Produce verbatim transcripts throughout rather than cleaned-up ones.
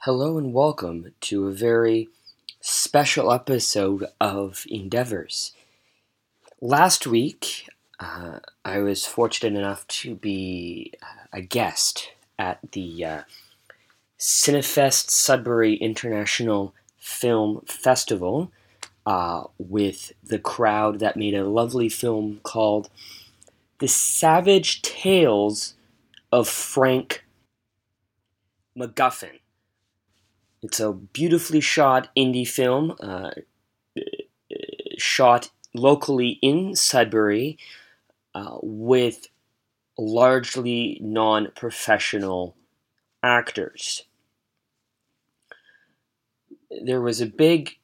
Hello and welcome to a very special episode of Endeavors. Last week, uh, I was fortunate enough to be a guest at the uh, Cinefest Sudbury International Film Festival uh, with the crowd that made a lovely film called The Savage Tales of Frank McGuffin. It's a beautifully shot indie film, uh, shot locally in Sudbury uh, with largely non-professional actors. There was a big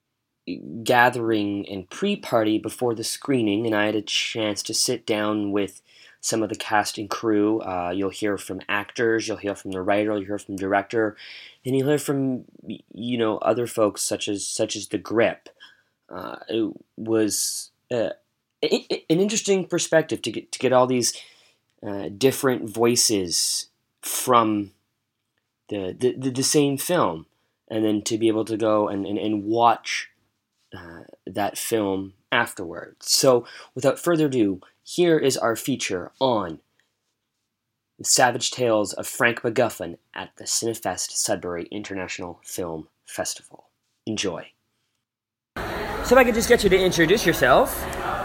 gathering and pre-party before the screening, and I had a chance to sit down with some of the cast and crew. Uh, you'll hear from actors, you'll hear from the writer, you'll hear from the director, and you'll hear from, you know, other folks such as such as The Grip. Uh, it was uh, an interesting perspective to get to get all these uh, different voices from the, the the same film, and then to be able to go and and, and watch uh, that film afterwards. So, without further ado, here is our feature on The Savage Tales of Frank McGuffin at the Cinefest Sudbury International Film Festival. Enjoy. So if I could just get you to introduce yourself.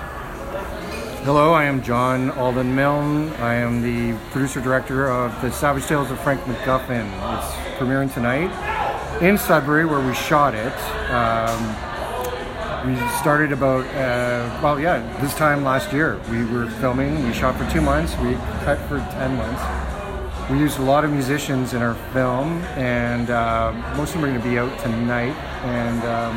Hello, I am John Alden Milne. I am the producer-director of The Savage Tales of Frank McGuffin. It's premiering tonight in Sudbury, where we shot it. Um, We started about, uh, well, yeah, this time last year. We were filming, we shot for two months, we cut for ten months. We used a lot of musicians in our film, and uh, most of them are going to be out tonight. And um,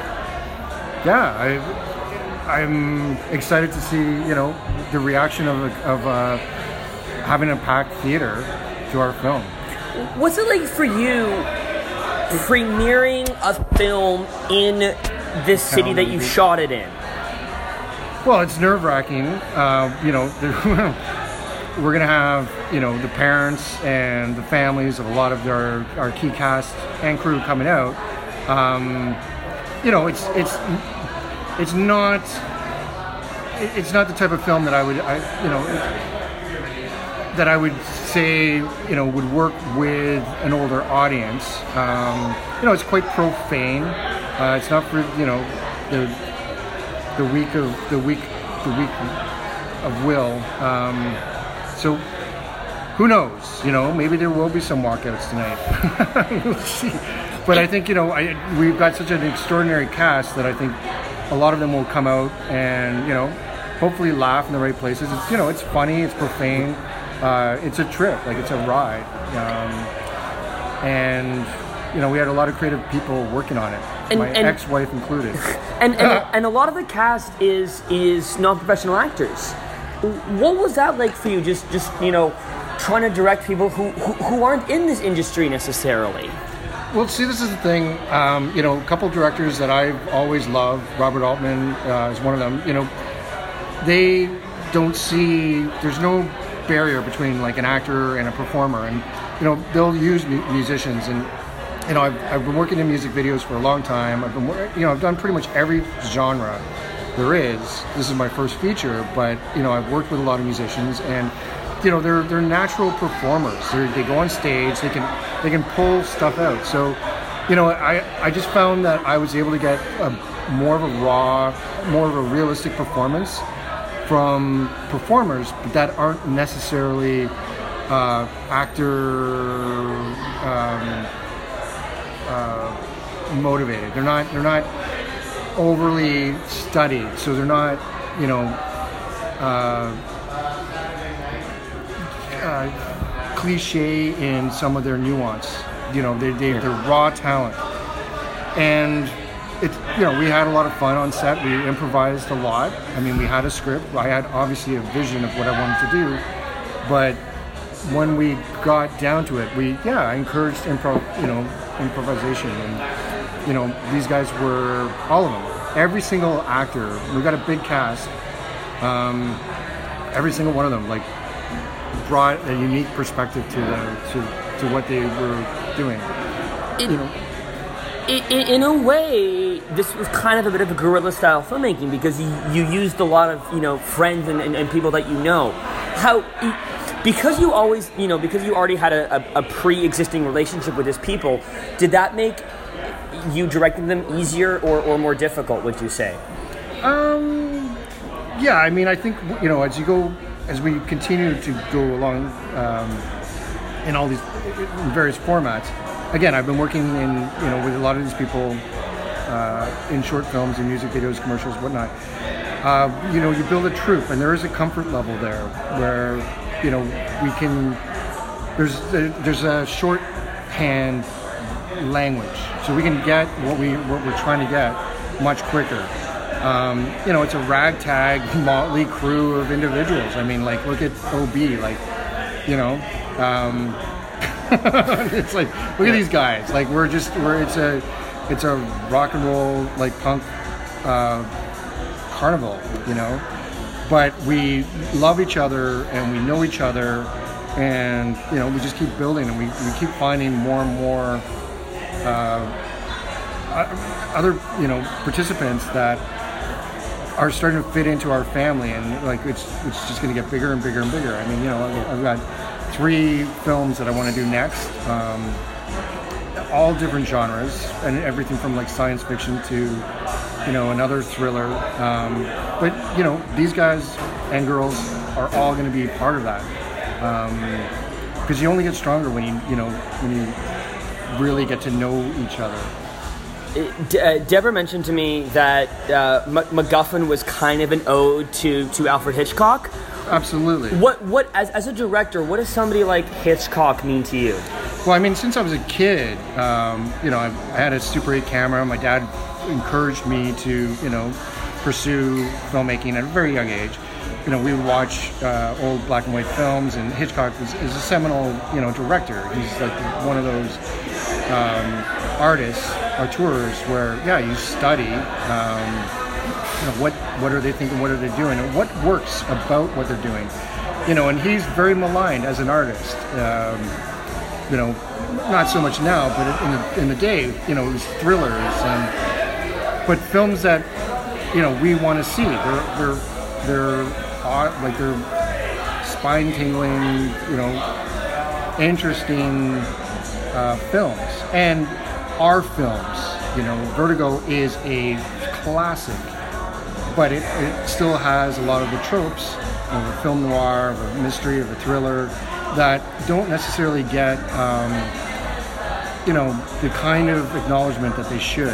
yeah, I, I'm excited to see, you know, the reaction of, of uh, having a packed theater to our film. What's it like for you premiering a film in this city that you shot it in? Well, it's nerve-wracking. Uh, you know, we're going to have, you know, the parents and the families of a lot of our, our key cast and crew coming out. Um, you know, it's it's it's not it's not the type of film that I would, I, you know, that I would say, you know, would work with an older audience. Um, you know, it's quite profane. Uh, it's not for, you know, the the week of the week the week of will. Um, so who knows? You know, maybe there will be some walkouts tonight. We'll see. But I think, you know, I, we've got such an extraordinary cast that I think a lot of them will come out and, you know, hopefully laugh in the right places. It's, you know, it's funny, it's profane, uh, it's a trip, like it's a ride, um, and you know, we had a lot of creative people working on it. And, My and, ex-wife included. And and, and a lot of the cast is is non-professional actors. What was that like for you? Just just you know, trying to direct people who who, who aren't in this industry necessarily. Well, see, this is the thing. Um, you know, a couple directors that I've always loved. Robert Altman uh, is one of them. You know, they don't see. There's no barrier between like an actor and a performer, and you know, they'll use mu- musicians and. You know, I've, I've been working in music videos for a long time. I've been, you know, I've done pretty much every genre there is. This is my first feature, but you know, I've worked with a lot of musicians, and you know, they're they're natural performers. They're, they go on stage, they can they can pull stuff out. So, you know, I I just found that I was able to get a, more of a raw, more of a realistic performance from performers that aren't necessarily uh, actor. Um, Uh, motivated. They're not. They're not overly studied. So they're not. You know. Uh, uh, cliche in some of their nuance. You know, they they they're raw talent, and it's, you know, we had a lot of fun on set. We improvised a lot. I mean, we had a script. I had obviously a vision of what I wanted to do, but when we got down to it, we yeah, I encouraged improv. You know. improvisation, and you know, these guys were, all of them, every single actor, we got a big cast, um, every single one of them like brought a unique perspective to the, to, to what they were doing. it, you know. In, in a way, this was kind of a bit of a guerrilla style filmmaking because you, you used a lot of, you know, friends and, and, and people that you know. How, because you always, you know, because you already had a, a, a pre-existing relationship with these people, did that make you directing them easier or, or more difficult, would you say? Um, yeah, I mean, I think, you know, as you go, as we continue to go along um, in all these in various formats, again, I've been working in, you know, with a lot of these people uh, in short films and music videos, commercials, whatnot. Uh, you know, you build a troupe, and there is a comfort level there where, you know, we can. There's there's a shorthand language, so we can get what we what we're trying to get much quicker. Um, you know, it's a ragtag motley crew of individuals. I mean, like, look at O B, like, you know. Um, it's like, look at these guys. Like, we're just, we're, it's a, it's a rock and roll, like, punk uh, carnival, you know? But we love each other and we know each other, and, you know, we just keep building, and we, we keep finding more and more uh, other, you know, participants that are starting to fit into our family, and, like, it's, it's just going to get bigger and bigger and bigger. I mean, you know, I've got three films that I want to do next, um, all different genres, and everything from, like, science fiction to, you know, another thriller. Um, but, you know, these guys and girls are all going to be part of that, because um, you only get stronger when you, you know, when you really get to know each other. De- uh, Deborah mentioned to me that uh, M- MacGuffin was kind of an ode to, to Alfred Hitchcock. Absolutely. What what as as a director, what does somebody like Hitchcock mean to you? Well, I mean, since I was a kid, um, you know, I, I had a Super eight camera. My dad encouraged me to, you know, pursue filmmaking at a very young age. You know, we would watch uh, old black and white films, and Hitchcock is, is a seminal, you know, director. He's like one of those um, artists, auteurs, where, yeah, you study. Um, You know, what what are they thinking? What are they doing? And what works about what they're doing? You know, and he's very maligned as an artist. Um, you know, not so much now, but in the, in the day, you know, it was thrillers and but films that, you know, we want to see. They're they're they're odd, like they're spine tingling, you know, interesting uh, films, and our films. You know, Vertigo is a classic. But it, it still has a lot of the tropes of a film noir, of a mystery, of a thriller that don't necessarily get, um, you know, the kind of acknowledgement that they should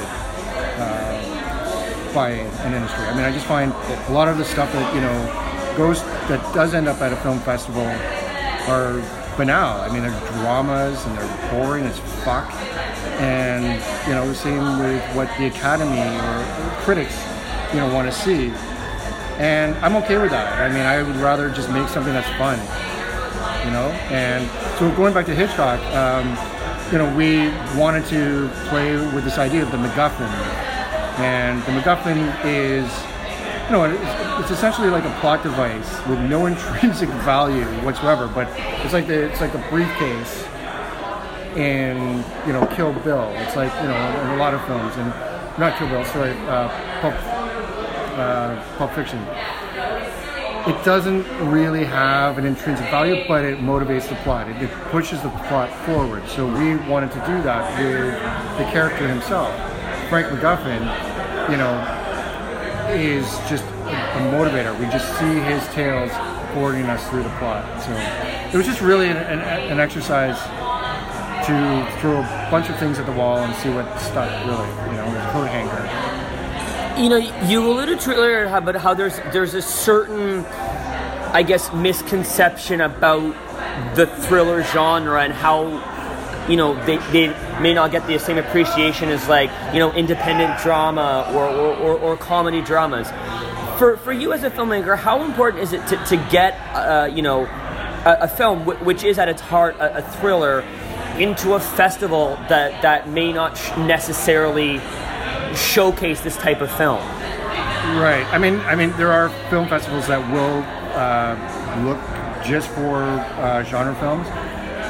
uh, by an industry. I mean, I just find a lot of the stuff that, you know, goes, that does end up at a film festival are banal. I mean, they're dramas and they're boring as fuck. And, you know, the same with what the Academy or critics, you know, want to see, and I'm okay with that. I mean, I would rather just make something that's fun, you know. And so going back to Hitchcock, um, you know, we wanted to play with this idea of the MacGuffin, and the MacGuffin is, you know, it's, it's essentially like a plot device with no intrinsic value whatsoever, but it's like the it's like a briefcase in, you know, Kill Bill. It's like, you know, in a lot of films, and not Kill Bill, sorry, uh, Pulp. Uh, Pulp Fiction. It doesn't really have an intrinsic value, but it motivates the plot. It, it pushes the plot forward. So we wanted to do that with the character himself. Frank MacGuffin, you know, is just a, a motivator. We just see his tales forwarding us through the plot. So it was just really an, an, an exercise to throw a bunch of things at the wall and see what stuck, really. You know, a coat hanger. You know, you alluded to earlier about how there's there's a certain, I guess, misconception about the thriller genre and how, you know, they, they may not get the same appreciation as, like, you know, independent drama or, or, or, or comedy dramas. For for you as a filmmaker, how important is it to, to get, uh, you know, a, a film w- which is at its heart a, a thriller into a festival that, that may not sh- necessarily showcase this type of film? Right. I mean, I mean, there are film festivals that will uh, look just for uh, genre films,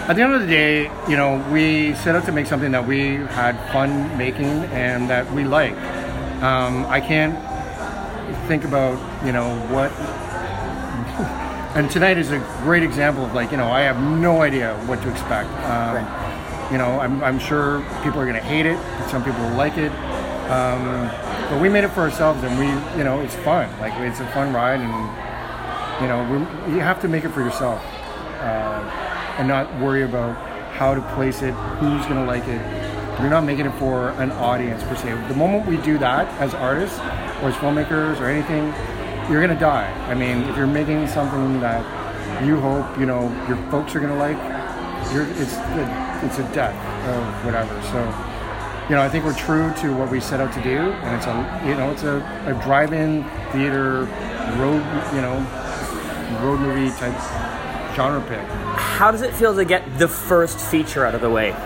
at the end of the day, you know, we set out to make something that we had fun making and that we like. Um, I can't think about, you know, what... And tonight is a great example of, like, you know, I have no idea what to expect. Um, right. You know, I'm, I'm sure people are going to hate it. Some people will like it. Um, but we made it for ourselves, and we, you know, it's fun. Like, it's a fun ride, and, you know, we, you have to make it for yourself uh, and not worry about how to place it, who's going to like it. You're not making it for an audience, per se. The moment we do that as artists or as filmmakers or anything, you're going to die. I mean, if you're making something that you hope, you know, your folks are going to like, you're, it's it's a death of whatever. So, you know, I think we're true to what we set out to do, and it's a, you know, it's a, a drive-in theater road, you know, road movie type genre pick. How does it feel to get the first feature out of the way?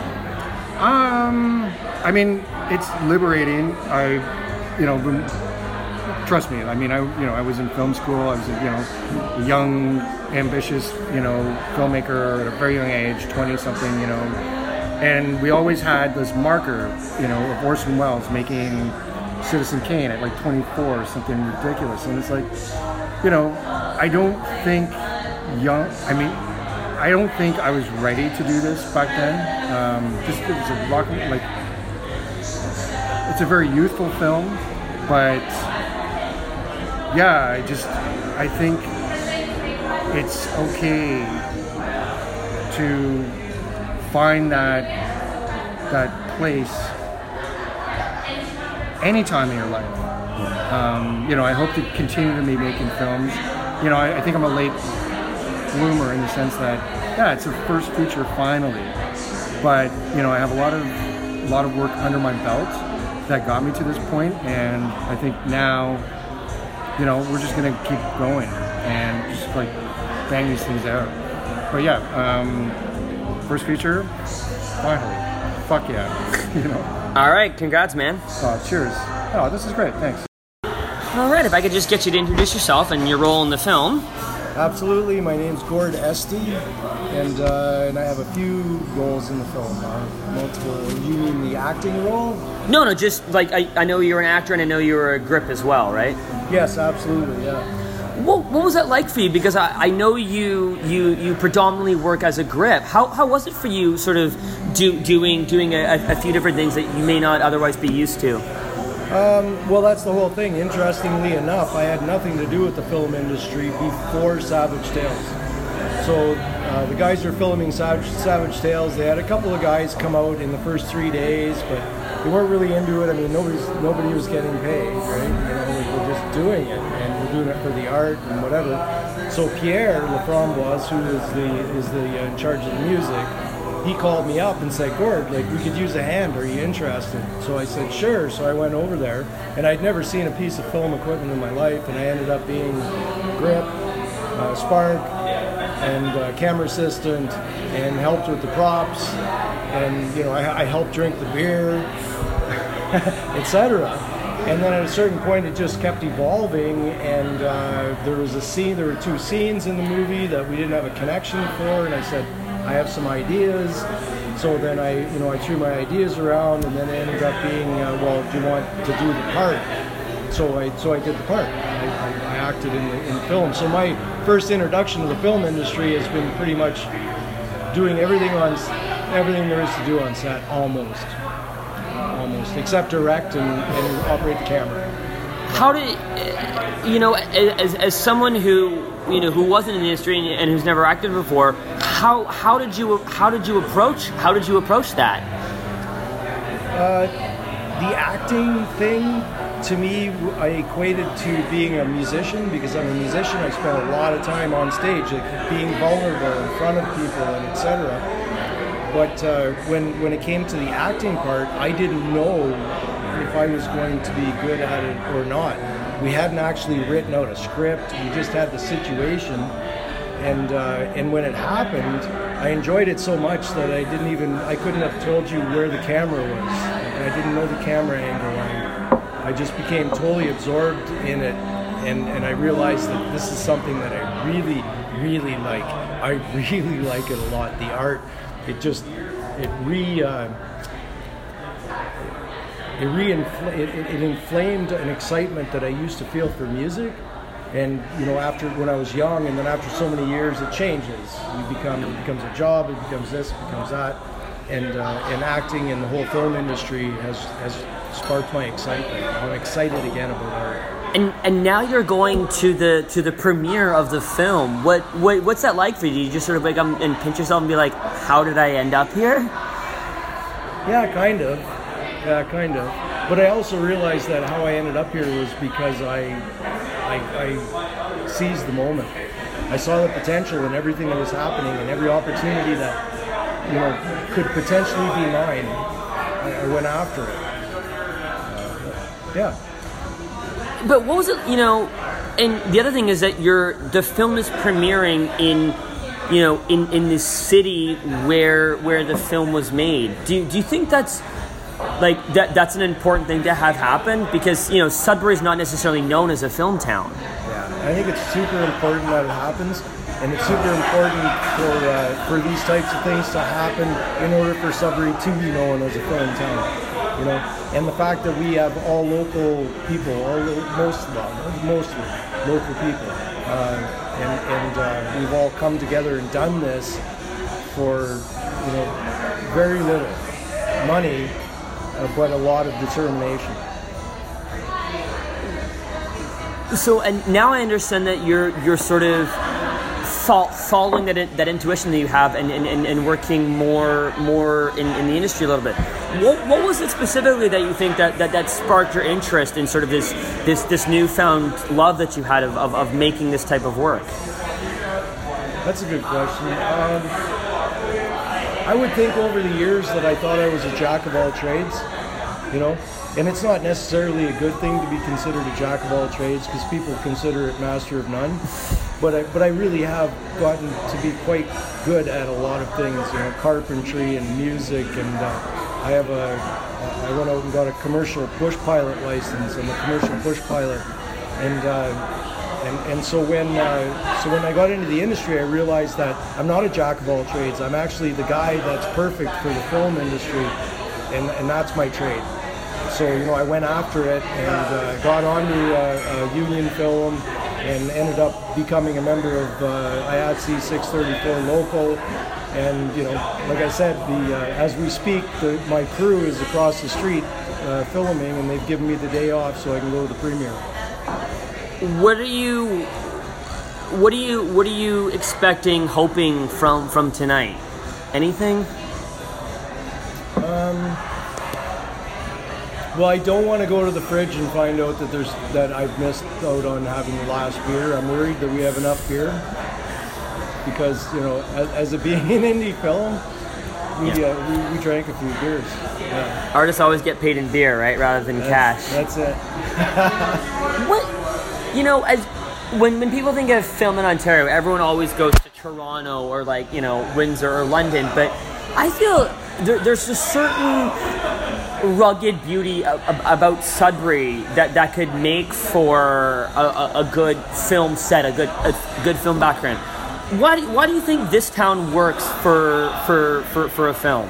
Um, I mean, it's liberating. I, you know, been, trust me. I mean, I, you know, I was in film school. I was, a, you know, a young, ambitious, you know, filmmaker at a very young age, twenty something, you know, and we always had this marker, you know, of Orson Welles making Citizen Kane at like twenty-four or something ridiculous, and it's like, you know, I don't think young. I mean, I don't think I was ready to do this back then. Um, just it was a rock, like, it's a very youthful film, but. Yeah, I just, I think it's okay to find that that place any time in your life. Um, you know, I hope to continue to be making films. You know, I, I think I'm a late bloomer in the sense that, yeah, it's a first feature finally. But, you know, I have a lot of, a lot of work under my belt that got me to this point, and I think now, you know, we're just gonna keep going and just like bang these things out. But yeah, um, first feature, finally, fuck yeah, you know. All right, congrats, man. Uh, cheers. Oh, this is great. Thanks. All right, if I could just get you to introduce yourself and your role in the film. Absolutely. My name's Gord Esty, and uh, and I have a few roles in the film. Uh, multiple. You mean the acting role? No, no, just like I, I know you're an actor, and I know you're a grip as well, right? Yes, absolutely. Yeah. What, what was that like for you? Because I, I know you, you you predominantly work as a grip. How how was it for you, sort of do, doing doing a, a few different things that you may not otherwise be used to? Um, well, that's the whole thing. Interestingly enough, I had nothing to do with the film industry before Savage Tales. So uh, the guys who were filming Savage, Savage Tales, they had a couple of guys come out in the first three days, but they weren't really into it. I mean, nobody's nobody was getting paid, right? You know, we were just doing it, and we're doing it for the art and whatever. So Pierre Laframboise, who is the is the uh, in charge of the music, he called me up and said, Gord, like, we could use a hand. Are you interested? So I said, sure. So I went over there, and I'd never seen a piece of film equipment in my life, and I ended up being grip, uh, spark, and uh, camera assistant, and helped with the props, and, you know, I, I helped drink the beer, et cetera. And then at a certain point, it just kept evolving, and uh, there was a scene, there were two scenes in the movie that we didn't have a connection for, and I said, I have some ideas. So then I, you know, I threw my ideas around, and then it ended up being, uh, well, do you want to do the part? So I, so I did the part. I, I, I acted in the, in the film. So my first introduction to the film industry has been pretty much doing everything on, everything there is to do on set, almost, almost, except direct and, and operate the camera. How did, you know, as as someone who, you know, who wasn't in the industry and, and who's never acted before, how how did you how did you approach how did you approach that? Uh, the acting thing, to me, I equated to being a musician, because I'm a musician. I spent a lot of time on stage, like being vulnerable in front of people and et cetera. But uh, when when it came to the acting part, I didn't know if I was going to be good at it or not. We hadn't actually written out a script. We just had the situation, and uh, and when it happened, I enjoyed it so much that I didn't even I couldn't have told you where the camera was. I didn't know the camera angle. I, I just became totally absorbed in it, and and I realized that this is something that I really really like. I really like it a lot. The art, it just, it re, uh, it, re it, it inflamed an excitement that I used to feel for music. And, you know, after, when I was young, and then after so many years, it changes. You become, it becomes a job, it becomes this, it becomes that. And, uh, and acting in the whole film industry has, has sparked my excitement. I'm excited again about art. And and now you're going to the to the premiere of the film. What, what what's that like for you? Do you just sort of wake up and pinch yourself and be like, how did I end up here? Yeah, kind of. Yeah, kind of. But I also realized that how I ended up here was because I, I, I seized the moment. I saw the potential in everything that was happening, and every opportunity that, you know, could potentially be mine. I, I went after it. Uh, yeah. But what was it, you know, and the other thing is that you're, the film is premiering in, you know, in, in this city where where the film was made. Do, do you think that's, like, that that's an important thing to have happen? Because, you know, Sudbury is not necessarily known as a film town. Yeah, I think it's super important that it happens, and it's super important for, uh, for these types of things to happen in order for Sudbury to be known as a film town. You know, and the fact that we have all local people, all lo- most of them, mostly local people, uh, and, and uh, we've all come together and done this for, you know, very little money, uh, but a lot of determination. So, and now I understand that you're you're sort of fo- following that in, that intuition that you have, and, and, and working more more in, in the industry a little bit. What, what was it specifically that you think that, that, that sparked your interest in sort of this this, this newfound love that you had of, of, of making this type of work? That's a good question. Um, I would think over the years that I thought I was a jack of all trades, you know, and it's not necessarily a good thing to be considered a jack of all trades, because people consider it master of none. But I, but I really have gotten to be quite good at a lot of things, you know, carpentry and music, and uh, I have a, I went out and got a commercial bush pilot license. I'm a commercial bush pilot, and uh, and and so when uh, so when I got into the industry, I realized that I'm not a jack of all trades. I'm actually the guy that's perfect for the film industry, and and that's my trade. So, you know, I went after it and uh, got onto uh, uh, Union Film, and ended up becoming a member of uh, I A T S E six thirty-four local. And, you know, like I said, the uh, as we speak, the, my crew is across the street uh, filming, and they've given me the day off so I can go to the premiere. What are you, what are you, what are you expecting, hoping from from tonight? Anything? Um. Well, I don't want to go to the fridge and find out that there's that I've missed out on having the last beer. I'm worried that we have enough beer, because, you know, as, as it being an indie film, we, yeah. uh, we we drank a few beers. Yeah. Artists always get paid in beer, right, rather than that's, cash. That's it. What, you know, as when when people think of film in Ontario, everyone always goes to Toronto or, like, you know, Windsor or London, but I feel there, there's a certain rugged beauty about Sudbury that, that could make for a, a, a good film set, a good a good film background. Why do, why do you think this town works for for, for, for a film?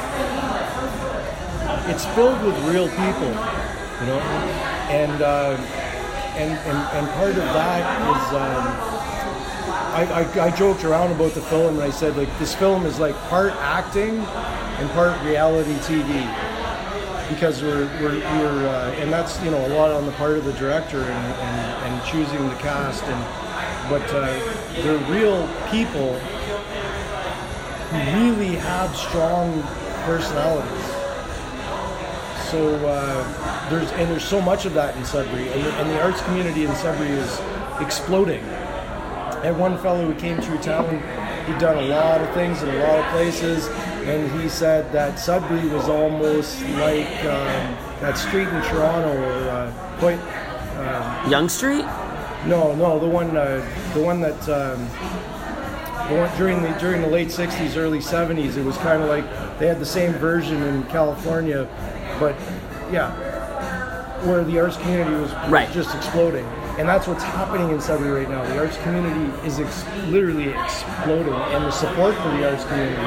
It's filled with real people, you know, and uh, and, and and part of that is um, I, I I joked around about the film, and I said, like, this film is like part acting and part reality T V. Because we're, we're, we're uh, and that's, you know, a lot on the part of the director, and, and, and choosing the cast, and but uh, they're real people who really have strong personalities. So uh, there's and there's so much of that in Sudbury, and the, and the arts community in Sudbury is exploding. And one fellow who came through town, he'd done a lot of things in a lot of places. And he said that Sudbury was almost like um, that street in Toronto, or uh, quite um, Yonge Street. No, no, the one, uh, the one that um, the one during the during the late sixties, early seventies. It was kind of like they had the same version in California, but yeah, where the arts community was, was right. just exploding. And that's what's happening in Sudbury right now. The arts community is ex- literally exploding, and the support for the arts community.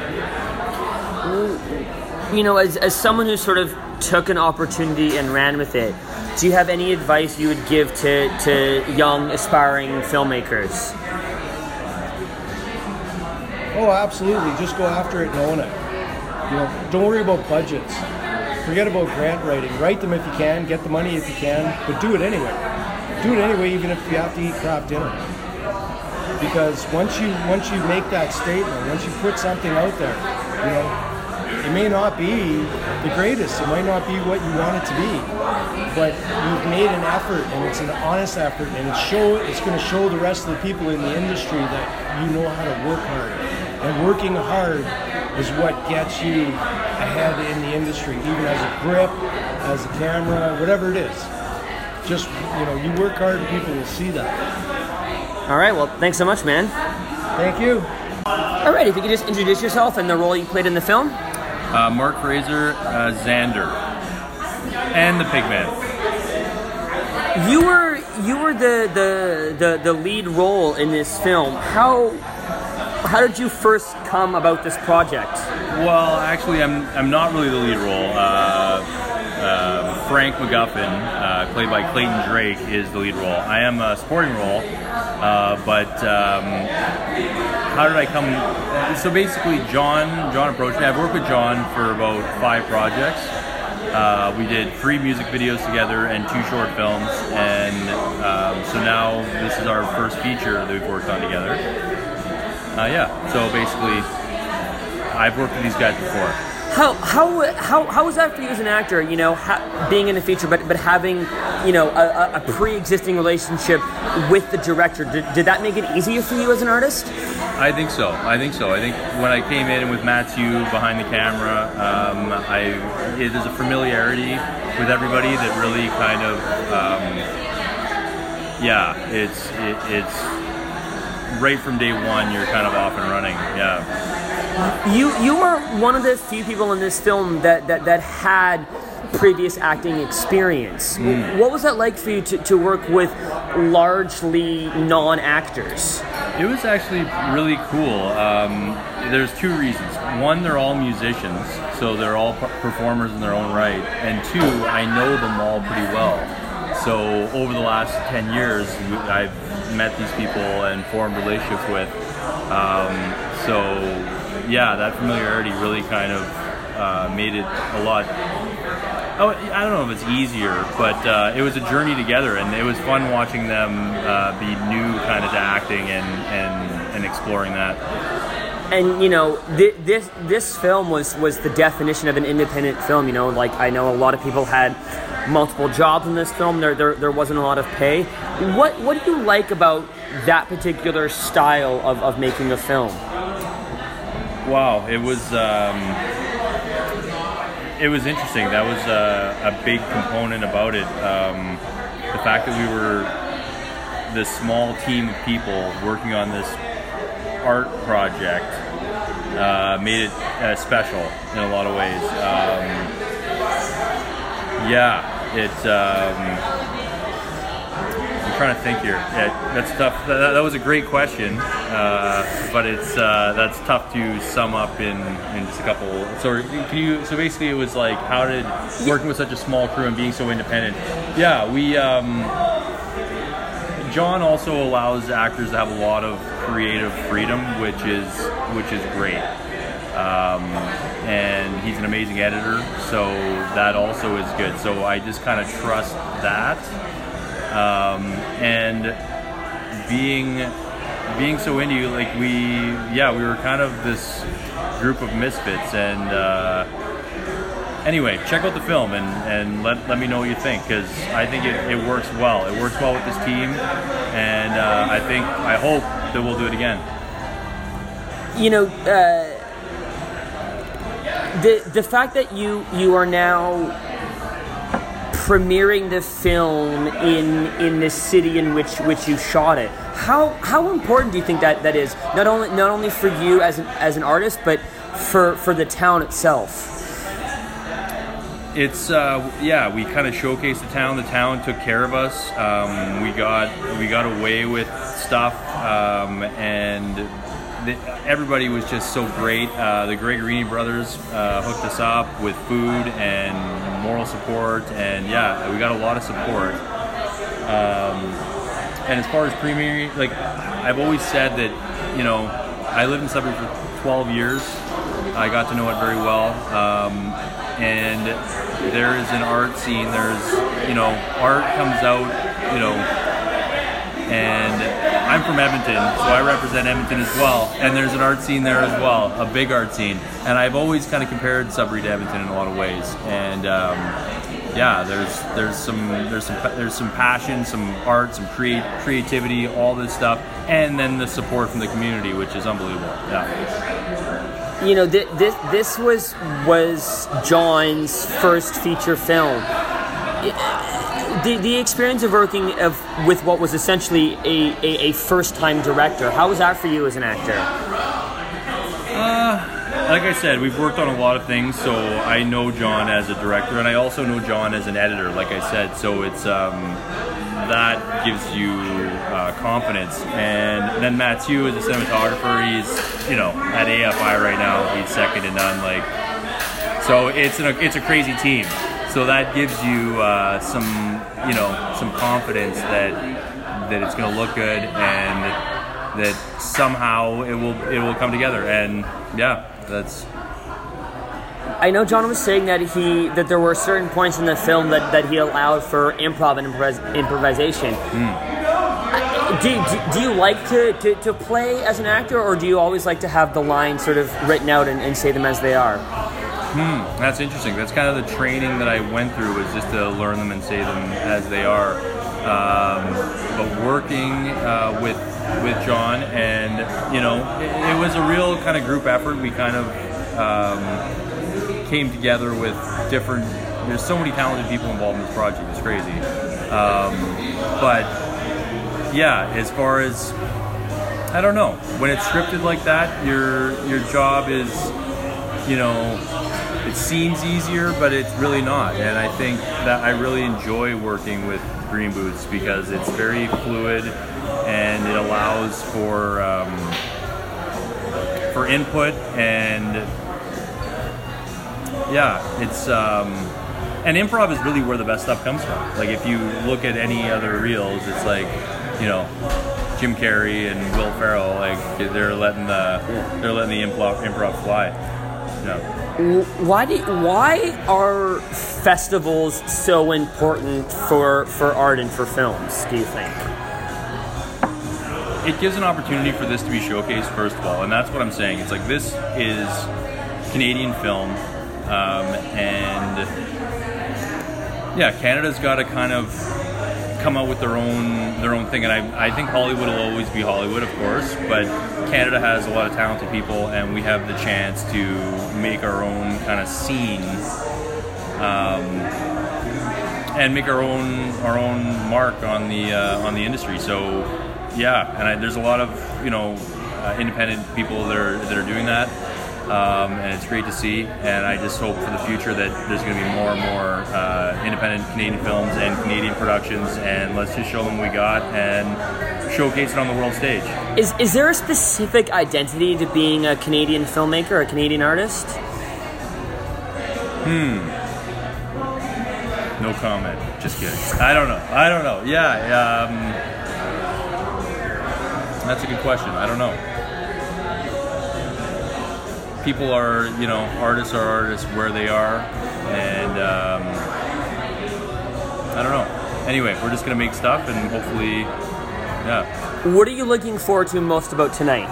You know, as, as someone who sort of took an opportunity and ran with it, do you have any advice you would give to, to young, aspiring filmmakers? Oh, absolutely. Just go after it and own it. You know, don't worry about budgets. Forget about grant writing. Write them if you can, get the money if you can, but do it anyway. Do it anyway, even if you have to eat crap dinner. Because once you once you make that statement, once you put something out there, you know, it may not be the greatest. It might not be what you want it to be, but you've made an effort, and it's an honest effort, and it's show. It's going to show the rest of the people in the industry that you know how to work hard. And working hard is what gets you ahead in the industry, even as a grip, as a camera, whatever it is. Just, you know, you work hard and people will see that. All right, well, thanks so much, man. Thank you. All right, if you could just introduce yourself and the role you played in the film. Uh, Mark Fraser, uh, Xander, and the Pigman. You were you were the, the, the, the lead role in this film. How how did you first come about this project? Well, actually, I'm I'm not really the lead role. Uh, uh, Frank McGuffin, uh, played by Clayton Drake, is the lead role. I am a supporting role, uh, but um, how did I come? So basically, John John approached me. I've worked with John for about five projects. Uh, we did three music videos together and two short films, and um, so now this is our first feature that we've worked on together. Uh, yeah, so basically, I've worked with these guys before. How how how how was that for you as an actor? You know, ha- being in a feature, but but having, you know, a, a pre-existing relationship with the director. Did, did that make it easier for you as an artist? I think so. I think so. I think when I came in with Matthew behind the camera, um, I it, there's a familiarity with everybody that really kind of, um, yeah, it's it, it's right from day one. You're kind of off and running. Yeah. You you were one of the few people in this film that, that, that had previous acting experience. Mm. What was that like for you to, to work with largely non-actors? It was actually really cool. Um, there's two reasons. One, they're all musicians, so they're all performers in their own right. And two, I know them all pretty well. So over the last ten years, I've met these people and formed relationships with. Um, so yeah, that familiarity really kind of uh, made it a lot. Oh, I don't know if it's easier, but uh, it was a journey together, and it was fun watching them uh, be new kind of to acting and, and, and exploring that. And you know, th- this this film was, was the definition of an independent film. You know, like I know a lot of people had multiple jobs in this film. There there, there wasn't a lot of pay. What what do you like about that particular style of, of making a film? Wow, it was um, it was interesting. That was a, a big component about it. Um, the fact that we were this small team of people working on this art project uh, made it uh, special in a lot of ways. Um, yeah, it. Um, I'm trying to think here. Yeah, that's tough. That, that was a great question, uh, but it's uh, that's tough to sum up in, in just a couple. So can you? So basically, it was like, how did working with such a small crew and being so independent? Yeah, we. Um, John also allows actors to have a lot of creative freedom, which is which is great. Um, and he's an amazing editor, so that also is good. So I just kind of trust that. Um, and being being so indie, like we, yeah, we were kind of this group of misfits. And uh, anyway, check out the film and, and let let me know what you think, because I think it, it works well. It works well with this team, and uh, I think I hope that we'll do it again. You know, uh, the the fact that you you are now premiering the film in in the city in which which you shot it. How how important do you think that, that is? Not only not only for you as an as an artist, but for for the town itself. it's uh, yeah, we kind of showcased the town. The town took care of us. Um, we got we got away with stuff, um, and the, everybody was just so great. Uh, the Gregorini brothers uh, hooked us up with food and moral support, and yeah, we got a lot of support. Um, and as far as premiering, like I've always said that, you know, I lived in Sudbury for twelve years. I got to know it very well. Um, and there is an art scene. There's, you know, art comes out, you know, and I'm from Edmonton, so I represent Edmonton as well. And there's an art scene there as well, a big art scene. And I've always kind of compared Sudbury to Edmonton in a lot of ways. And um, yeah, there's there's some there's some there's some passion, some art, some create creativity, all this stuff, and then the support from the community, which is unbelievable. Yeah. You know, th- this this was was John's first feature film. The the experience of working of with what was essentially a, a, a first time director. How was that for you as an actor? Uh. Like I said, we've worked on a lot of things, so I know John as a director, and I also know John as an editor, like I said, so it's um, that gives you uh, confidence. And then Mathieu is a cinematographer. He's, you know, at A F I right now. He's second to none. Like, so it's an, it's a crazy team. So that gives you uh, some, you know, some confidence that that it's going to look good and that, that somehow it will it will come together. And yeah. That's. I know John was saying that he that there were certain points in the film that, that he allowed for improv and improv, improvisation. Mm. Do, do, do you like to, to, to play as an actor, or do you always like to have the lines sort of written out and, and say them as they are? Hmm, that's interesting. That's kind of the training that I went through, was just to learn them and say them as they are. Um, but working uh, with with John, and you know, it, it was a real kind of group effort. We kind of um, came together with different. There's so many talented people involved in this project. It's crazy. Um, but yeah, as far as I don't know, when it's scripted like that, your your job is, you know, it seems easier, but it's really not. And I think that I really enjoy working with Green Boots because it's very fluid and it allows for um, for input, and yeah, it's um, and improv is really where the best stuff comes from. Like if you look at any other reels, it's like, you know, Jim Carrey and Will Ferrell, like they're letting the they're letting the improv improv fly. Yeah. Why do why are festivals so important for for art and for films, do you think? It gives an opportunity for this to be showcased, first of all, and that's what I'm saying. It's like, this is Canadian film, um, and yeah, Canada's got to kind of come out with their own their own thing, and I, I think Hollywood will always be Hollywood, of course, but Canada has a lot of talented people, and we have the chance to make our own kind of scene, um, and make our own our own mark on the uh, on the industry. So yeah, and I, there's a lot of, you know, uh, independent people that are that are doing that. Um, and it's great to see, and I just hope for the future that there's going to be more and more uh, independent Canadian films and Canadian productions, and let's just show them what we got and showcase it on the world stage. Is is there a specific identity to being a Canadian filmmaker, a Canadian artist? Hmm. No comment. Just kidding. I don't know. I don't know. Yeah. Um, that's a good question. I don't know. People are, you know, artists are artists where they are, and um, I don't know. Anyway, we're just gonna make stuff, and hopefully, yeah. What are you looking forward to most about tonight?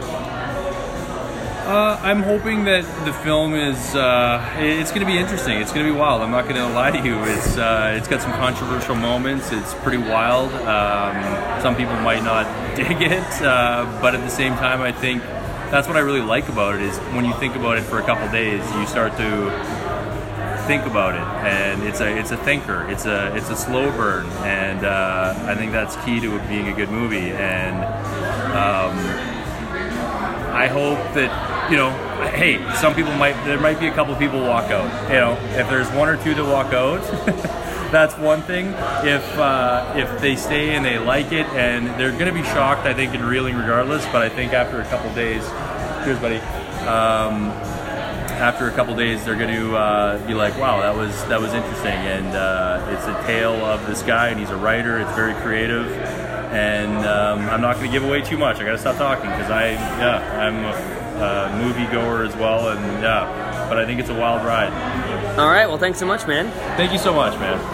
Uh, I'm hoping that the film is, uh, it's gonna be interesting. It's gonna be wild. I'm not gonna lie to you. It's uh, it's got some controversial moments. It's pretty wild. Um, some people might not dig it, uh, but at the same time, I think that's what I really like about it, is when you think about it for a couple days, you start to think about it, and it's a it's a thinker. It's a it's a slow burn, and uh, I think that's key to it being a good movie. And um, I hope that, you know, hey, some people might, there might be a couple people walk out. You know, if there's one or two that walk out, that's one thing. If uh, if they stay and they like it, and they're going to be shocked, I think, and reeling regardless. But I think after a couple days, cheers, buddy. Um, after a couple days, they're going to uh, be like, "Wow, that was that was interesting." And uh, it's a tale of this guy, and he's a writer. It's very creative, and um, I'm not going to give away too much. I got to stop talking because I, yeah, I'm a uh, movie goer as well, and yeah. But I think it's a wild ride. All right. Well, thanks so much, man. Thank you so much, man.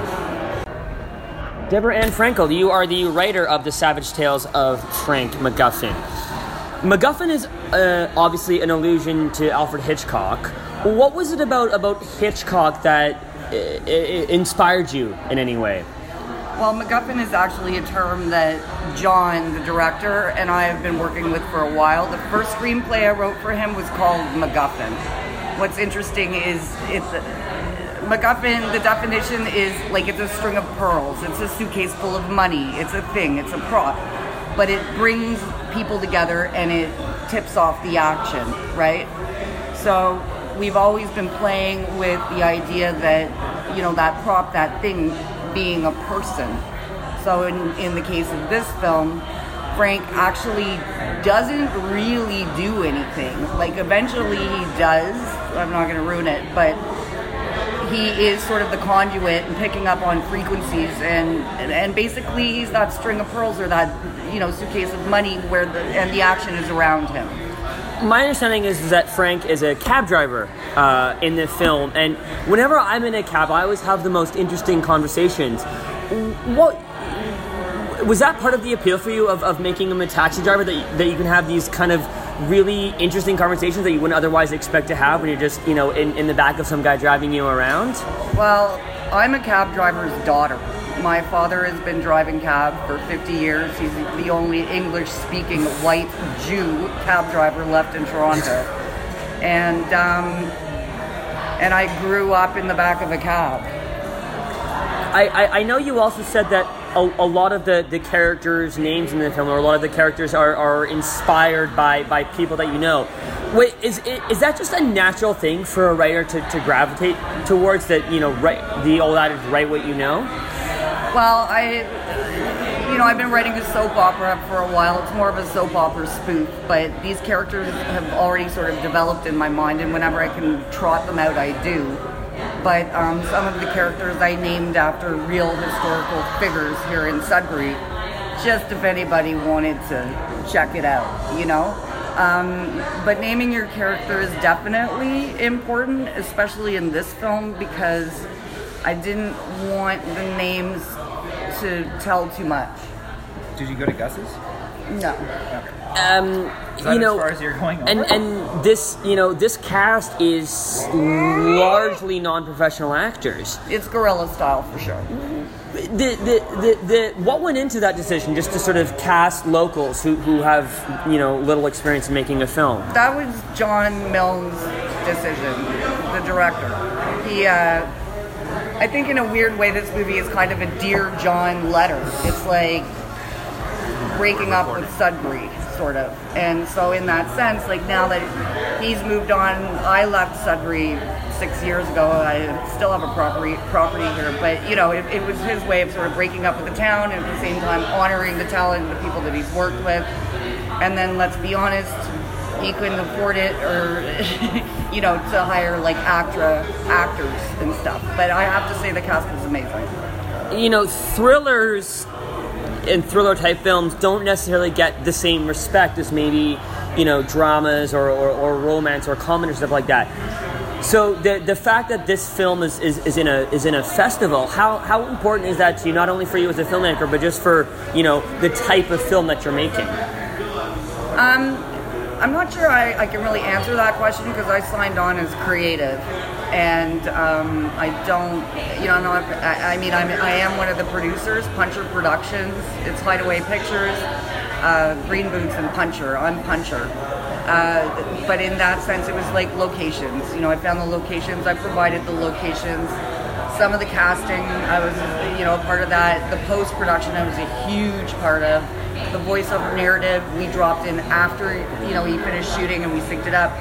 Deborah Ann Frankel, you are the writer of The Savage Tales of Frank MacGuffin. MacGuffin is uh, obviously an allusion to Alfred Hitchcock. What was it about, about Hitchcock that uh, inspired you in any way? Well, MacGuffin is actually a term that John, the director, and I have been working with for a while. The first screenplay I wrote for him was called MacGuffin. What's interesting is it's MacGuffin, the definition is like it's a string of pearls. It's a suitcase full of money. It's a thing. It's a prop. But it brings people together and it tips off the action, right? So we've always been playing with the idea that, you know, that prop, that thing being a person. So in, in the case of this film, Frank actually doesn't really do anything. Like eventually he does. I'm not going to ruin it, but he is sort of the conduit and picking up on frequencies, and, and and basically he's that string of pearls or that, you know, suitcase of money where the and the action is around him. My understanding is that Frank is a cab driver uh, in the film, and whenever I'm in a cab, I always have the most interesting conversations. What was that part of the appeal for you of, of making him a taxi driver, that you, that you can have these kind of really interesting conversations that you wouldn't otherwise expect to have when you're just, you know, in, in the back of some guy driving you around? Well, I'm a cab driver's daughter. My father has been driving cab for fifty years. He's the only English-speaking white Jew cab driver left in Toronto. And um, and I grew up in the back of a cab. I, I, I know you also said that a, a lot of the, the characters' names in the film, or a lot of the characters are, are inspired by, by people that you know. Wait, is is that just a natural thing for a writer to, to gravitate towards, that, you know, right, the old adage, write what you know? Well, I, you know, I've been writing a soap opera for a while. It's more of a soap opera spoof, but these characters have already sort of developed in my mind, and whenever I can trot them out, I do. But um, some of the characters I named after real historical figures here in Sudbury, just if anybody wanted to check it out, you know? Um, but naming your character is definitely important, especially in this film, because I didn't want the names to tell too much. Did you go to Gus's? No. Um, Is that you know, as far as you're going over? and and this, you know, this cast is largely non-professional actors. It's guerrilla style for sure. The, the, the, the, what went into that decision, just to sort of cast locals who, who have, you know, little experience in making a film? That was John Milne's decision, the director. He, uh, I think in a weird way, this movie is kind of a Dear John letter. It's like breaking up with Sudbury, sort of. And so in that sense, like now that he's moved on, I left Sudbury six years ago. I still have a property property here, but you know, it, it was his way of sort of breaking up with the town and at the same time honoring the talent and the people that he's worked with. And then let's be honest, he couldn't afford it, or you know, to hire like actra actors and stuff. But I have to say the cast was amazing. You know, thrillers and thriller type films don't necessarily get the same respect as maybe, you know, dramas or, or, or romance or comedy or stuff like that. So the the fact that this film is, is, is in a is in a festival, how how important is that to you, not only for you as a filmmaker, but just for, you know, the type of film that you're making? Um, I'm not sure I, I can really answer that question because I signed on as creative, and um, I don't, you know, I'm not, I, I mean, I'm, I am one of the producers, Puncher Productions. It's Hideaway Pictures, uh, Green Boots, and Puncher. I'm Puncher. Uh, but in that sense, it was like locations. You know, I found the locations, I provided the locations. Some of the casting, I was, you know, a part of that. The post-production, I was a huge part of. The voiceover narrative, we dropped in after, you know, he finished shooting and we synced it up.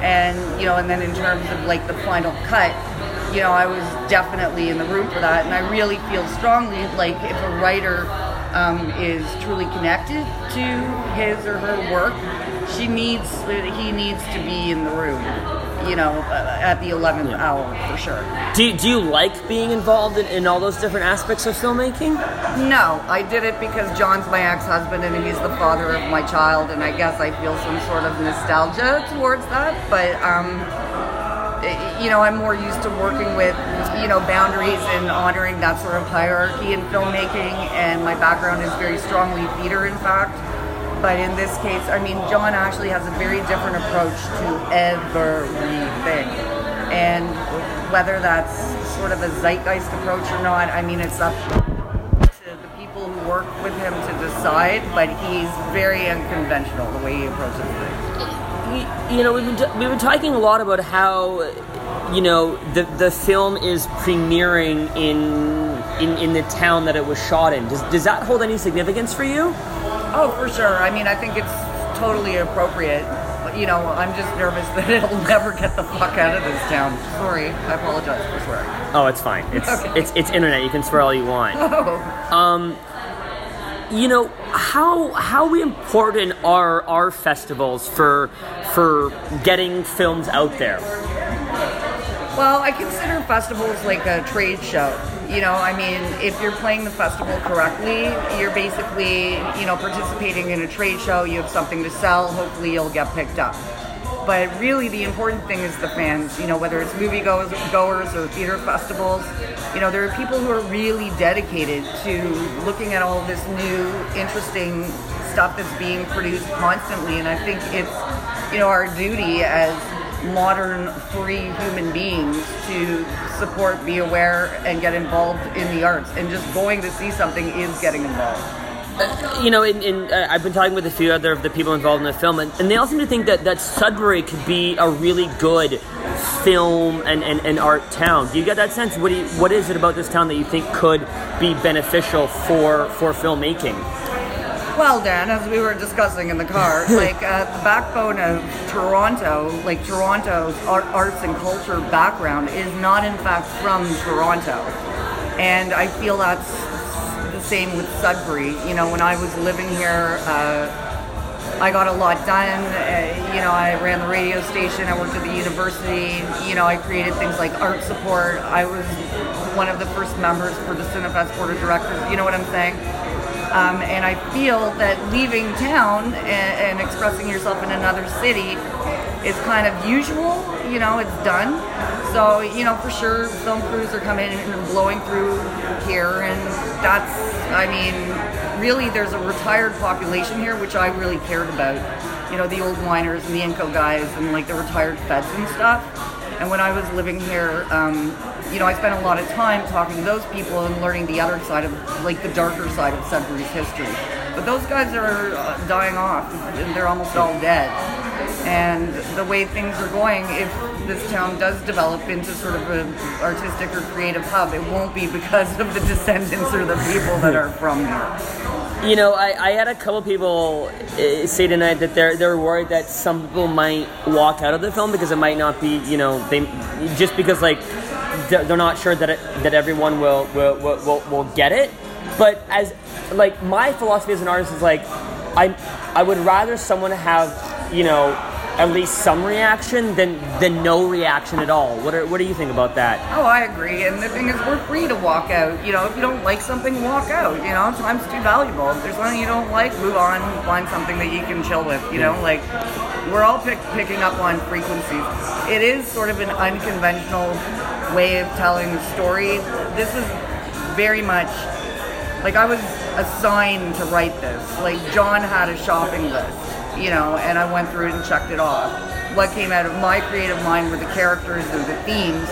And, you know, and then in terms of like the final cut, you know, I was definitely in the room for that. And I really feel strongly like if a writer um, is truly connected to his or her work, she needs, he needs to be in the room, you know, uh, at the eleventh Yeah. hour for sure. Do, do you like being involved in, in all those different aspects of filmmaking? No, I did it because John's my ex-husband and he's the father of my child, and I guess I feel some sort of nostalgia towards that. But, um, i- you know, I'm more used to working with, you know, boundaries and honoring that sort of hierarchy in filmmaking, and my background is very strongly theater, in fact. But in this case, I mean, John actually has a very different approach to everything. And whether that's sort of a zeitgeist approach or not, I mean, it's up to the people who work with him to decide, but he's very unconventional the way he approaches things. You, you know, we've been, t- we've been talking a lot about how, you know, the the film is premiering in in, in the town that it was shot in. Does, does that hold any significance for you? Oh, for sure. I mean, I think it's totally appropriate. You know, I'm just nervous that it'll never get the fuck out of this town. Sorry, I apologize for swearing. Oh, it's fine. It's Okay. it's it's internet. You can swear all you want. Oh. Um, you know, how how important are our festivals for for getting films out there? Well, I consider festivals like a trade show. You know, I mean, if you're playing the festival correctly, you're basically, you know, participating in a trade show. You have something to sell. Hopefully you'll get picked up. But really the important thing is the fans, you know, whether it's movie goers, goers or theater festivals. You know, there are people who are really dedicated to looking at all this new, interesting stuff that's being produced constantly. And I think it's, you know, our duty as modern, free human beings to support, be aware, and get involved in the arts. And just going to see something is getting involved. You know, in, in, uh, I've been talking with a few other of the people involved in the film, and, and they all seem to think that, that Sudbury could be a really good film and, and, and art town. Do you get that sense? What do you, what is it about this town that you think could be beneficial for, for filmmaking? Well, Dan, as we were discussing in the car, like uh, the backbone of Toronto, like Toronto's art, arts and culture background is not in fact from Toronto. And I feel that's the same with Sudbury. You know, when I was living here, uh, I got a lot done. Uh, you know, I ran the radio station, I worked at the university, you know, I created things like art support. I was one of the first members for the Cinefest Board of Directors, you know what I'm saying? Um, and I feel that leaving town and, and expressing yourself in another city is kind of usual, you know, it's done. So, you know, for sure, film crews are coming and blowing through here, and that's, I mean, really there's a retired population here, which I really cared about. You know, the old miners and the Inco guys and like the retired feds and stuff. And when I was living here, um, you know, I spent a lot of time talking to those people and learning the other side of, like the darker side of Sudbury's history. But those guys are uh, dying off, and they're almost all dead. And the way things are going, if this town does develop into sort of an artistic or creative hub, it won't be because of the descendants or the people that are from here. You know, I, I had a couple people uh, say tonight that they're they're worried that some people might walk out of the film because it might not be, you know, they just because like they're not sure that it, that everyone will will, will will will get it. But as like my philosophy as an artist is like I I would rather someone have, you know, at least some reaction than than no reaction at all. What are, what do you think about that? Oh, I agree. And the thing is, we're free to walk out. You know, if you don't like something, walk out. You know, time's too valuable. If there's something you don't like, move on, find something that you can chill with. You know, like, we're all pick, picking up on frequencies. It is sort of an unconventional way of telling the story. This is very much, like, I was assigned to write this. Like, John had a shopping list. You know, and I went through it and checked it off. What came out of my creative mind were the characters and the themes.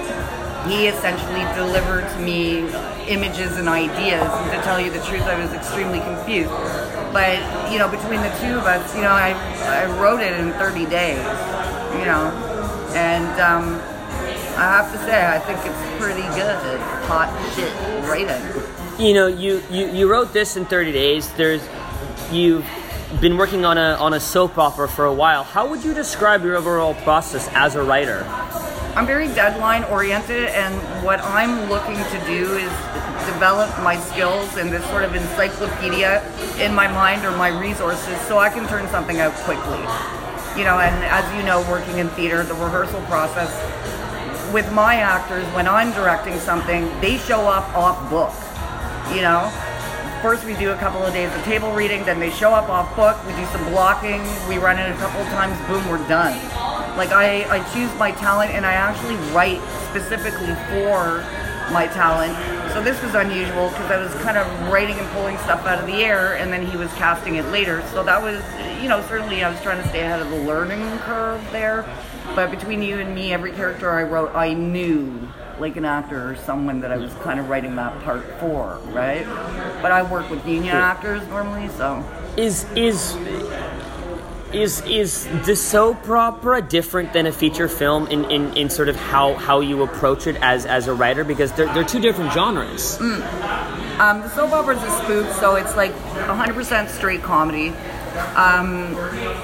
He essentially delivered to me images and ideas, and to tell you the truth, I was extremely confused. But, you know, between the two of us, you know, I I wrote it in thirty days, you know, and um, I have to say, I think it's pretty good. Hot shit writing. You know, you, you, you wrote this in thirty days. There's, you've been working on a on a soap opera for a while. How would you describe your overall process as a writer? I'm very deadline oriented, and what I'm looking to do is develop my skills and this sort of encyclopedia in my mind or my resources so I can turn something out quickly. You know, and as you know, working in theater, the rehearsal process with my actors, when I'm directing something, they show up off book. You know, first we do a couple of days of table reading, then they show up off book, we do some blocking, we run it a couple of times, boom, we're done. Like I, I choose my talent and I actually write specifically for my talent. So this was unusual because I was kind of writing and pulling stuff out of the air, and then he was casting it later. So that was, you know, certainly I was trying to stay ahead of the learning curve there. But between you and me, every character I wrote, I knew, like an actor or someone that I was kind of writing that part for, right? But I work with union actors normally, so. Is is is is the soap opera different than a feature film in, in, in sort of how, how you approach it as, as a writer? Because they're they're two different genres. Mm. Um, the soap opera is a spoof, so it's like one hundred percent straight comedy. Um,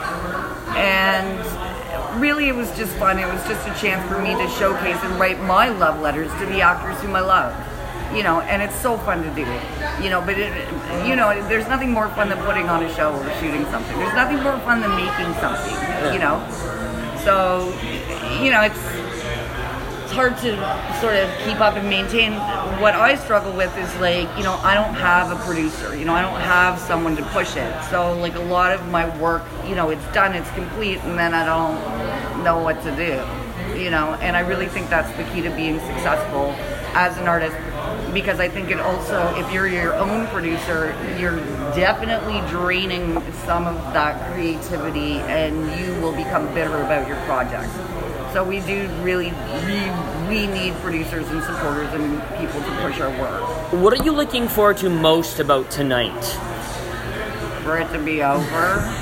and really it was just fun. It was just a chance for me to showcase and write my love letters to the actors whom I love. You know, and it's so fun to do it. You know, but it, you know, there's nothing more fun than putting on a show or shooting something. There's nothing more fun than making something, you know. So, you know, it's it's hard to sort of keep up and maintain. What I struggle with is like, you know, I don't have a producer. You know, I don't have someone to push it. So, like, a lot of my work, you know, it's done, it's complete, and then I don't know what to do. You know, and I really think that's the key to being successful as an artist. Because I think it also, if you're your own producer, you're definitely draining some of that creativity and you will become bitter about your project. So we do really, we, we need producers and supporters and people to push our work. What are you looking forward to most about tonight? For it to be over.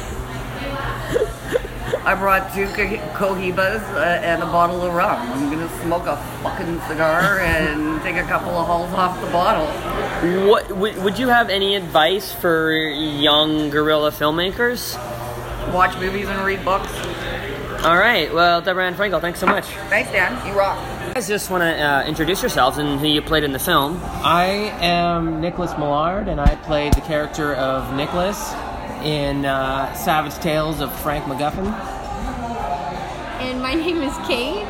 I brought two co- cohibas uh, and a bottle of rum. I'm gonna smoke a fucking cigar and take a couple of hauls off the bottle. What would, would you have any advice for young guerrilla filmmakers? Watch movies and read books. All right. Well, Deborah Ann Frankel, thanks so much. Thanks, Dan. You rock. You guys just want to uh, introduce yourselves and who you played in the film. I am Nicholas Millard, and I played the character of Nicholas in uh, Savage Tales of Frank McGuffin. And my name is Kate,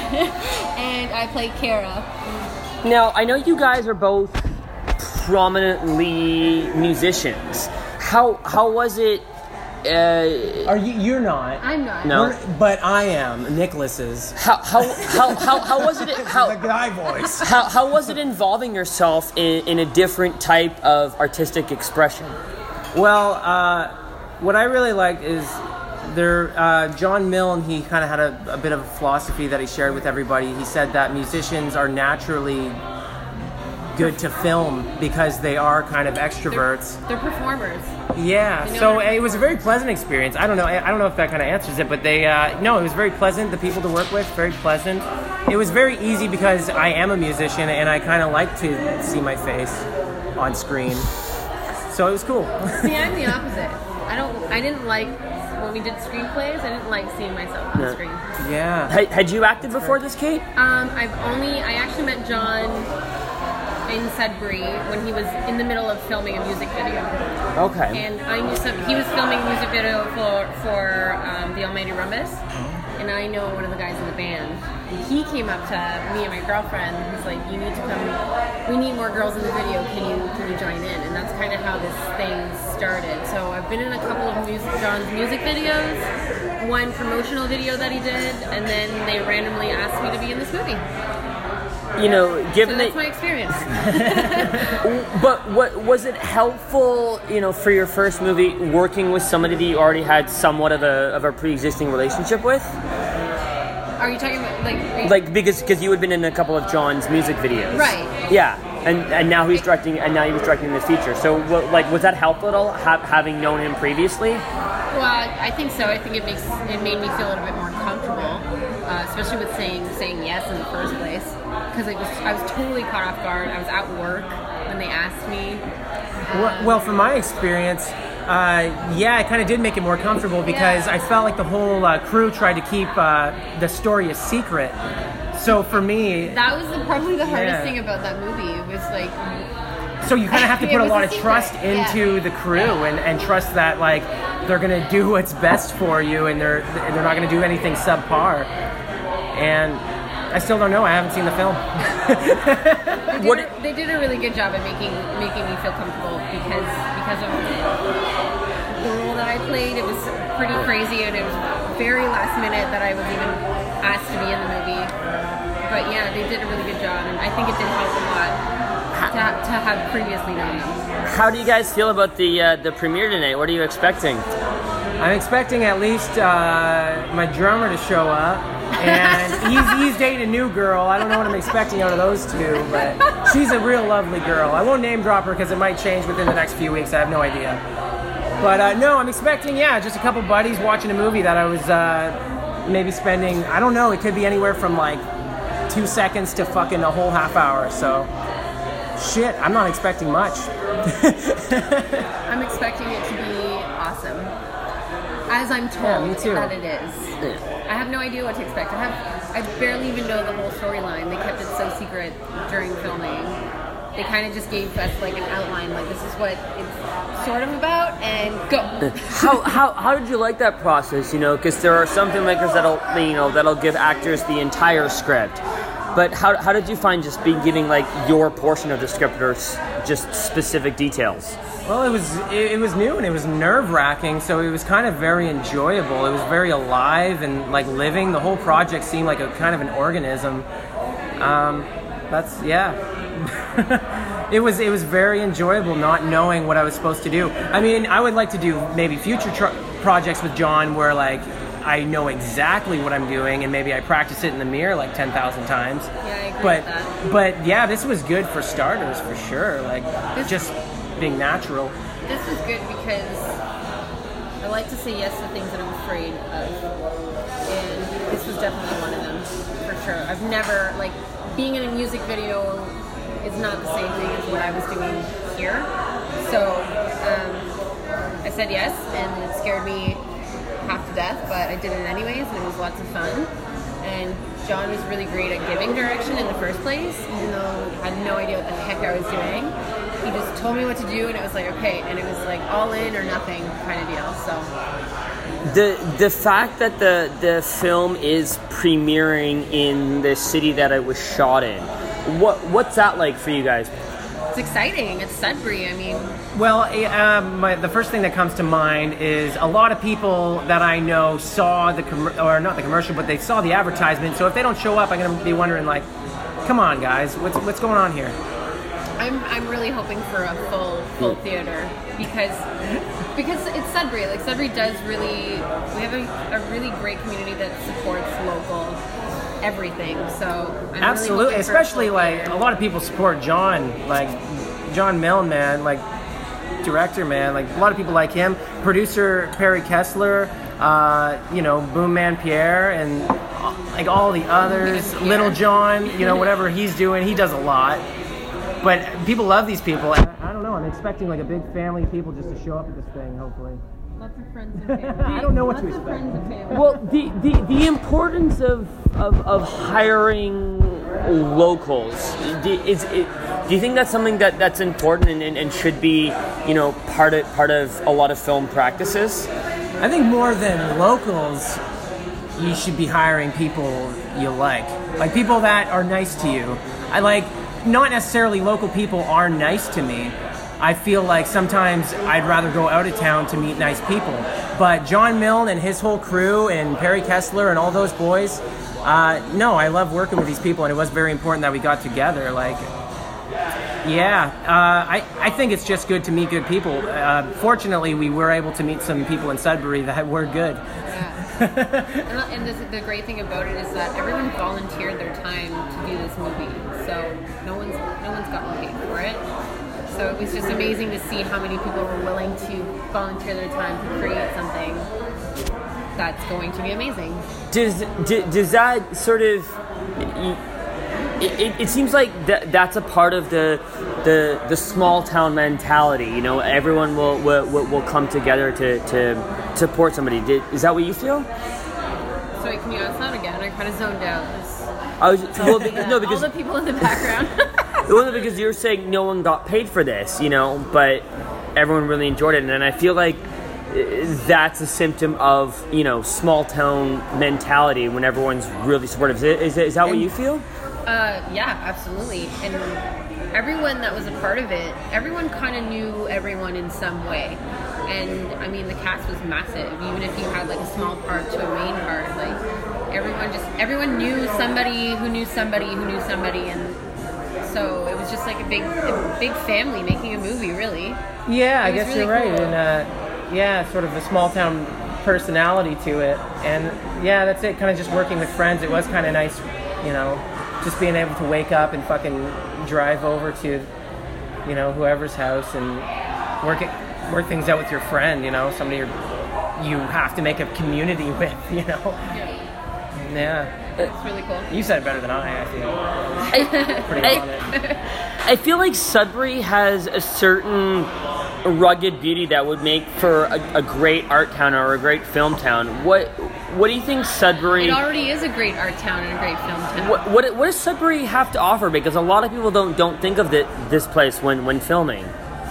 and I play Kara. Now, I know you guys are both prominently musicians. How how was it? Uh, Are you? You're not. I'm not. No. We're- but I am. Nicholas is. how how how how, how was it? How, the guy voice. How, how was it involving yourself in, in a different type of artistic expression? Well, uh, what I really liked is there. Uh, John Milne, he kind of had a, a bit of a philosophy that he shared with everybody. He said that musicians are naturally good to film because they are kind of extroverts. They're, they're performers. Yeah, They know so how to it was a very pleasant experience. I don't know. I I don't know if that kind of answers it, but they. Uh, no, it was very pleasant. The people to work with, very pleasant. It was very easy because I am a musician and I kind of like to see my face on screen. So it was cool. See, I'm the opposite. I don't. I didn't like when we did screenplays. I didn't like seeing myself on Yeah. screen. Yeah. Had, had you acted before this, Kate? Um, I've only. I actually met John in Sudbury when he was in the middle of filming a music video. Okay. And I knew some. He was filming a music video for for um, the Almighty Rumbus, and I know one of the guys in the band. And he came up to me and my girlfriend. And he's like, "You need to come. We need more girls in the video. Can you can you join in?" And that's kind of how this thing started. So I've been in a couple of music, John's music videos, one promotional video that he did, and then they randomly asked me to be in this movie. You know, given So that's that. my experience. But what was it helpful, you know, for your first movie working with somebody that you already had somewhat of a of a pre-existing relationship with? Are you talking about like? are you- Like because because you had been in a couple of John's music videos, Right. Yeah, and and now he's directing and now he was directing the feature. So what, like, was that helpful at all? Ha- having known him previously? Well, I think so. I think it makes it made me feel a little bit more comfortable, uh, especially with saying saying yes in the first place, because I was I was totally caught off guard. I was at work when they asked me. Well, well, from my experience, uh, yeah, it kind of did make it more comfortable because Yeah. I felt like the whole uh, crew tried to keep uh, the story a secret. So for me, That was the, probably the hardest Yeah. thing about that movie. It was like, so you kind of have to It put a was lot a of secret, trust yeah. into the crew and, and trust that like they're gonna do what's best for you and they're they're not gonna do anything subpar. And I still don't know. I haven't seen the film. they did, What a, they did a really good job at making making me feel comfortable because because of the role that I played. It was pretty crazy, and it was very last minute that I was even asked to be in the movie. But yeah, they did a really good job, and I think it did help a lot to, ha- to have previously known them. How do you guys feel about the uh, the premiere tonight? What are you expecting? I'm expecting at least uh, my drummer to show up, and he's he's dating a new girl. I don't know what I'm expecting out of those two, but she's a real lovely girl. I won't name drop her because it might change within the next few weeks. I have no idea. But uh, no, I'm expecting yeah, just a couple buddies watching a movie that I was uh, maybe spending. I don't know. It could be anywhere from like two seconds to fucking a whole half hour. So shit, I'm not expecting much. I'm expecting it to be awesome, as I'm told Yeah, me too. that it is. I have no idea what to expect. I have I barely even know the whole storyline. They kept it so secret during filming. They kind of just gave us like an outline, like this is what it's sort of about, and go. How, how how did you like that process? You know, because there are some filmmakers that'll you know that'll give actors the entire script, but how how did you find just be giving like your portion of the script or s- just specific details? Well, it was it, it was new and it was nerve wracking, so it was kind of very enjoyable. It was very alive and like living. The whole project seemed like a kind of an organism. Um, that's yeah. it was it was very enjoyable not knowing what I was supposed to do. I mean, I would like to do maybe future tr- projects with John where like I know exactly what I'm doing and maybe I practice it in the mirror like ten thousand times. Yeah, I agree But with that. but yeah, this was good for starters for sure. Like This- just being natural. This was good because I like to say yes to things that I'm afraid of, and this was definitely one of them, for sure. I've never, like, being in a music video is not the same thing as what I was doing here, so um, I said yes, and it scared me half to death, but I did it anyways, and it was lots of fun, and John was really great at giving direction in the first place, even though I had no idea what the heck I was doing. He just told me what to do, and it was like, okay, and it was like all in or nothing kind of deal. So The the fact that the the film is premiering in the city that it was shot in, what what's that like for you guys? it's exciting. It's Sudbury. I mean, Well, eh, um, my, the first thing that comes to mind is a lot of people that I know saw the com- or not the commercial, but they saw the advertisement. So if they don't show up, I'm gonna be wondering like, come on, guys, what's what's going on here? I'm I'm really hoping for a full full theater because because it's Sudbury. Like Sudbury does really. We have a, a really great community that supports local everything. So I'm Absolutely, really hoping for a especially full like theater. a lot of people support John, like John Milne, man, like director, man, like a lot of people like him. Producer Perry Kessler, uh, you know, Boom Man Pierre, and uh, like all the others. Pierre. Little John, you know, whatever he's doing, he does a lot. But people love these people. And I don't know. I'm expecting like a big family of people just to show up at this thing. Hopefully. Lots of friends and family. I don't know what to Lots of expect. friends and family. Well, the, the, the importance of, of, of hiring locals, do, is it, do you think that's something that, that's important and, and, and should be, you know, part of, part of a lot of film practices? I think more than locals, you should be hiring people you like. Like people that are nice to you. I like, not necessarily local people are nice to me. I feel like sometimes I'd rather go out of town to meet nice people. But John Milne and his whole crew and Perry Kessler and all those boys, uh, no, I love working with these people, and it was very important that we got together. Like, yeah, uh, I, I think it's just good to meet good people. Uh, fortunately, we were able to meet some people in Sudbury that were good. Yeah. and and this, the great thing about it is that everyone volunteered their time to do this movie, so no one's no one's gotten paid for it. So it was just amazing to see how many people were willing to volunteer their time to create something that's going to be amazing. Does, do, does that sort of, it, it, it seems like that that's a part of the the the small town mentality. You know, everyone will will, will come together to, to support somebody. Did, is that what you feel? Sorry, can you ask that again? I kind of zoned out. I was well, because, no, because all the people in the background. Well, because you're saying no one got paid for this, you know, but everyone really enjoyed it, and I feel like that's a symptom of, you know, small town mentality when everyone's really supportive. Is, is, is that what you feel? Uh, yeah, absolutely. And everyone that was a part of it, everyone kind of knew everyone in some way. And I mean, the cast was massive. Even if you had like a small part to a main part, like everyone just everyone knew somebody who knew somebody who knew somebody, and so it was just like a big, a big family making a movie, really. Yeah, I It was guess really you're right. cool. And uh, yeah, sort of a small town personality to it. And yeah, that's it. Kind of just working with friends. It was kind of nice, you know, just being able to wake up and fucking drive over to, you know, whoever's house and work it, work things out with your friend. You know, somebody you're, you have to make a community with. You know. Yeah, Yeah. it's really cool. You said it better than I. I feel. Pretty I, on it. I feel like Sudbury has a certain rugged beauty that would make for a, a great art town or a great film town. What What do you think Sudbury? It already is a great art town and a great film town. What, what what does Sudbury have to offer? Because a lot of people don't don't think of the, this place when, when filming.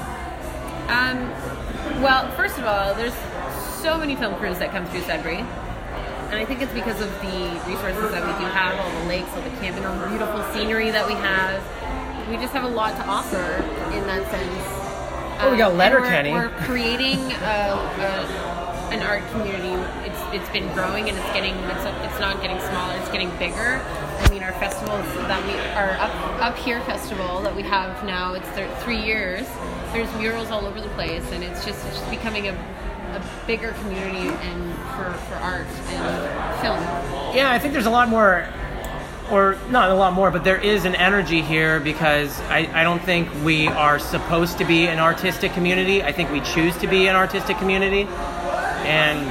Um, well, first of all, there's so many film crews that come through Sudbury. And I think it's because of the resources that we do have, all the lakes, all the camping, all the beautiful scenery that we have. We just have a lot to offer in that sense. Oh, we got Um, Letterkenny. and We're, we're creating a, a, an art community. It's it's been growing and it's getting it's it's not getting smaller. It's getting bigger. I mean, our festivals that we our up up here festival that we have now. It's th- three years. There's murals all over the place, and it's just it's just becoming a a bigger community and for, for art and film. Yeah, I think there's a lot more, or not a lot more, but there is an energy here because I, I don't think we are supposed to be an artistic community. I think we choose to be an artistic community. And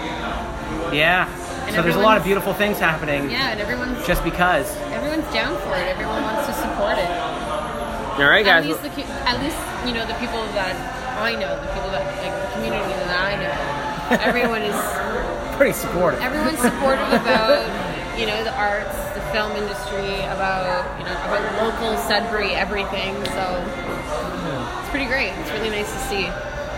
yeah, And so there's a lot of everyone's- beautiful things happening Yeah, and everyone's just because. everyone's down for it. Everyone wants to support it. All right, At guys. least the, cu- at least you know the people that I know, the people that like the community that I know. Everyone is Pretty supportive. everyone's supportive about you know the arts, the film industry, about you know about local Sudbury everything. So it's pretty great. It's really nice to see.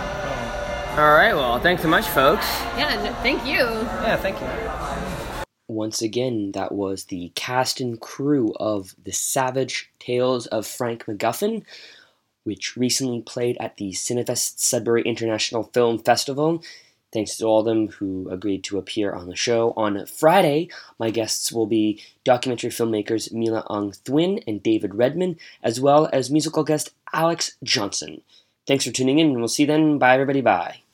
All right, well, thanks so much, folks. Yeah, no, thank you. Yeah, thank you. Once again, that was the cast and crew of The Savage Tales of Frank McGuffin, which recently played at the Cinefest Sudbury International Film Festival. Thanks to all of them who agreed to appear on the show. On Friday, my guests will be documentary filmmakers Mila Ang Thwin and David Redman, as well as musical guest Alex Johnson. Thanks for tuning in, and we'll see you then. Bye, everybody. Bye.